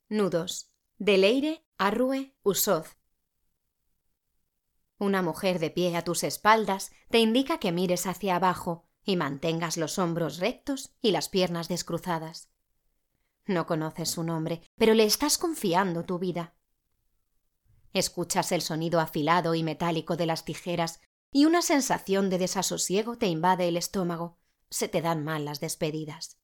Nudos, de Leire Arrue Usoz. Una mujer de pie a tus espaldas te indica que mires hacia abajo y mantengas los hombros rectos y las piernas descruzadas. No conoces su nombre, pero le estás confiando tu vida. Escuchas el sonido afilado y metálico de las tijeras y una sensación de desasosiego te invade el estómago. Se te dan mal las despedidas.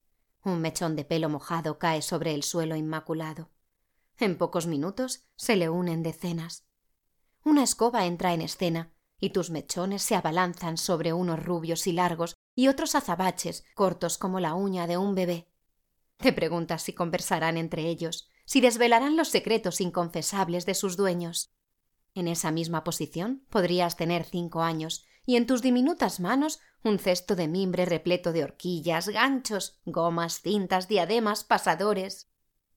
Un mechón de pelo mojado cae sobre el suelo inmaculado. En pocos minutos se le unen decenas. Una escoba entra en escena y tus mechones se abalanzan sobre unos rubios y largos y otros azabaches cortos como la uña de un bebé. Te preguntas si conversarán entre ellos, si desvelarán los secretos inconfesables de sus dueños. En esa misma posición podrías tener 5 años y en tus diminutas manos un cesto de mimbre repleto de horquillas, ganchos, gomas, cintas, diademas, pasadores.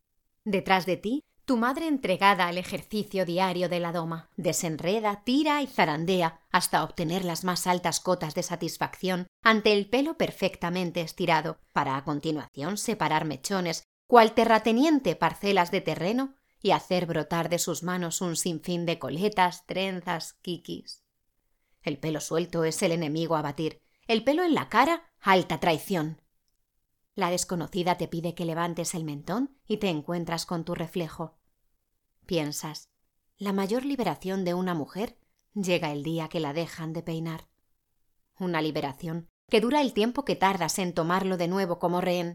Detrás de ti, tu madre entregada al ejercicio diario de la doma, desenreda, tira y zarandea hasta obtener las más altas cotas de satisfacción ante el pelo perfectamente estirado, para a continuación separar mechones, cual terrateniente parcelas de terreno, y hacer brotar de sus manos un sinfín de coletas, trenzas, quiquis. El pelo suelto es el enemigo a batir, el pelo en la cara, alta traición. La desconocida te pide que levantes el mentón y te encuentras con tu reflejo. Piensas, la mayor liberación de una mujer llega el día que la dejan de peinar. Una liberación que dura el tiempo que tardas en tomarlo de nuevo como rehén.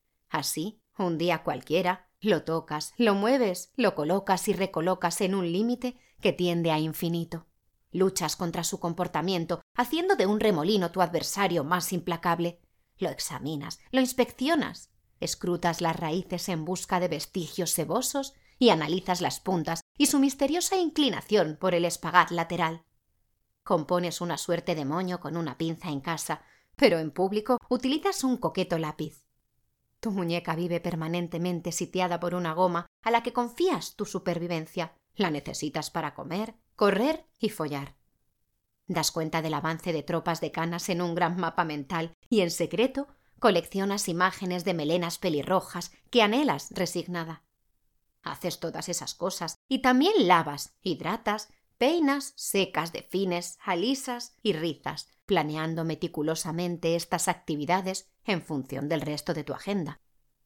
Así, un día cualquiera, lo tocas, lo mueves, lo colocas y recolocas en un límite que tiende a infinito. Luchas contra su comportamiento, haciendo de un remolino tu adversario más implacable. Lo examinas, lo inspeccionas, escrutas las raíces en busca de vestigios sebosos y analizas las puntas y su misteriosa inclinación por el espagat lateral. Compones una suerte de moño con una pinza en casa, pero en público utilizas un coqueto lápiz. Tu muñeca vive permanentemente sitiada por una goma a la que confías tu supervivencia. La necesitas para comer, correr y follar. Das cuenta del avance de tropas de canas en un gran mapa mental y, en secreto, coleccionas imágenes de melenas pelirrojas que anhelas resignada. Haces todas esas cosas y también lavas, hidratas, peinas, secas, defines, alisas y rizas, planeando meticulosamente estas actividades en función del resto de tu agenda.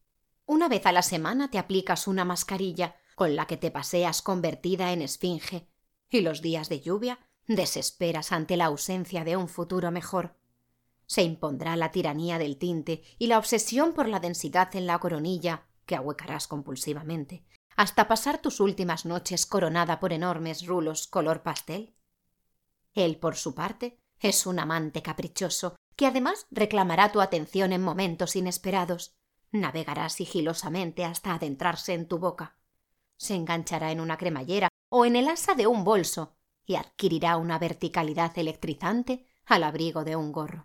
Una vez a la semana te aplicas una mascarilla con la que te paseas convertida en esfinge y los días de lluvia desesperas ante la ausencia de un futuro mejor. Se impondrá la tiranía del tinte y la obsesión por la densidad en la coronilla, que ahuecarás compulsivamente, hasta pasar tus últimas noches coronada por enormes rulos color pastel. Él, por su parte, es un amante caprichoso, que además reclamará tu atención en momentos inesperados. Navegará sigilosamente hasta adentrarse en tu boca. Se enganchará en una cremallera o en el asa de un bolso y adquirirá una verticalidad electrizante al abrigo de un gorro.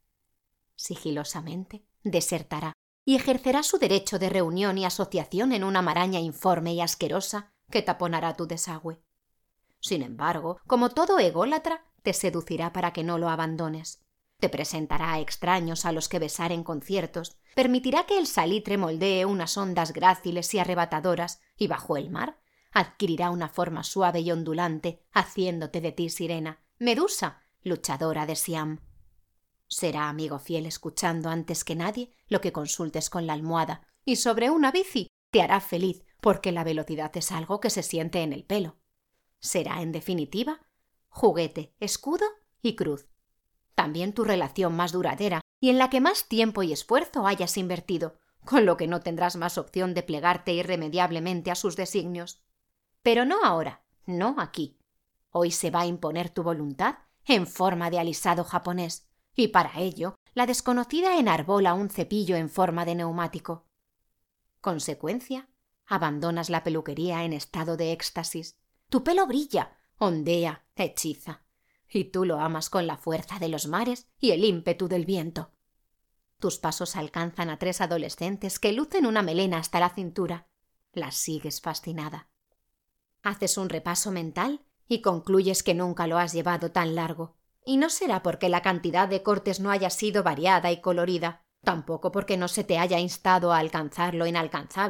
Sigilosamente desertará y ejercerá su derecho de reunión y asociación en una maraña informe y asquerosa que taponará tu desagüe. Sin embargo, como todo ególatra, te seducirá para que no lo abandones. Te presentará a extraños a los que besar en conciertos, permitirá que el salitre moldee unas ondas gráciles y arrebatadoras, y bajo el mar adquirirá una forma suave y ondulante, haciéndote de ti sirena, Medusa, luchadora de Siam. Será amigo fiel escuchando antes que nadie lo que consultes con la almohada, y sobre una bici te hará feliz porque la velocidad es algo que se siente en el pelo. Será, en definitiva, juguete, escudo y cruz. También tu relación más duradera y en la que más tiempo y esfuerzo hayas invertido, con lo que no tendrás más opción de plegarte irremediablemente a sus designios. Pero no ahora, no aquí. Hoy se va a imponer tu voluntad en forma de alisado japonés, y para ello la desconocida enarbola un cepillo en forma de neumático. Consecuencia, abandonas la peluquería en estado de éxtasis. Tu pelo brilla, ondea, hechiza. Y tú lo amas con la fuerza de los mares y el ímpetu del viento. Tus pasos alcanzan a 3 adolescentes que lucen una melena hasta la cintura. Las sigues fascinada. Haces un repaso mental y concluyes que nunca lo has llevado tan largo. Y no será porque la cantidad de cortes no haya sido variada y colorida, tampoco porque no se te haya instado a alcanzar lo inalcanzable,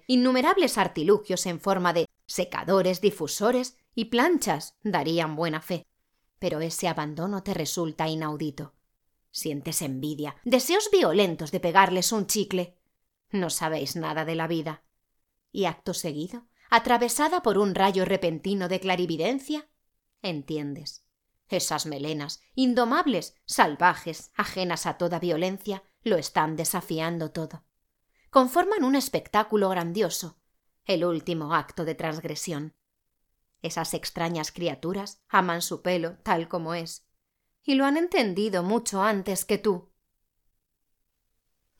innumerables artilugios en forma de secadores, difusores y planchas darían buena fe. Pero ese abandono te resulta inaudito. Sientes envidia, deseos violentos de pegarles un chicle. No sabéis nada de la vida. Y acto seguido, atravesada por un rayo repentino de clarividencia, entiendes. Esas melenas, indomables, salvajes, ajenas a toda violencia, lo están desafiando todo. Conforman un espectáculo grandioso, el último acto de transgresión. Esas extrañas criaturas aman su pelo tal como es, y lo han entendido mucho antes que tú.